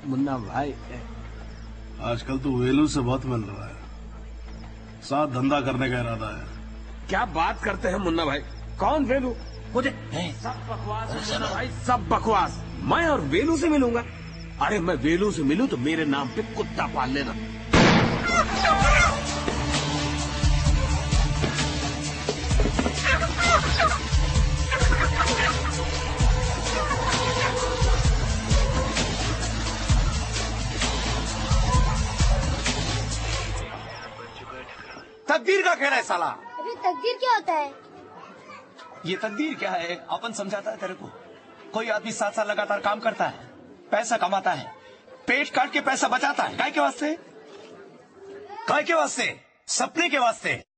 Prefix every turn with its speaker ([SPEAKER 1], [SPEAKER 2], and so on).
[SPEAKER 1] मुन्ना भाई,
[SPEAKER 2] आजकल तो वेलू से बहुत मिल रहा है, साथ धंधा करने का इरादा है।
[SPEAKER 1] क्या बात करते हैं मुन्ना भाई? कौन वेलू?
[SPEAKER 3] मुझे
[SPEAKER 1] सब बकवास है मुन्ना भाई, सब बकवास। मैं और वेलू से मिलूंगा? अरे मैं वेलू से मिलूं तो मेरे नाम पे कुत्ता पाल लेना।
[SPEAKER 3] तकदीर का खेल है साला।
[SPEAKER 4] अरे तकदीर क्या होता है?
[SPEAKER 3] ये तकदीर क्या है? अपन समझाता है तेरे को। कोई आदमी 7 साल लगातार काम करता है, पैसा कमाता है, पेट काट के पैसा बचाता है। काय के वास्ते? काय के वास्ते? सपने के वास्ते।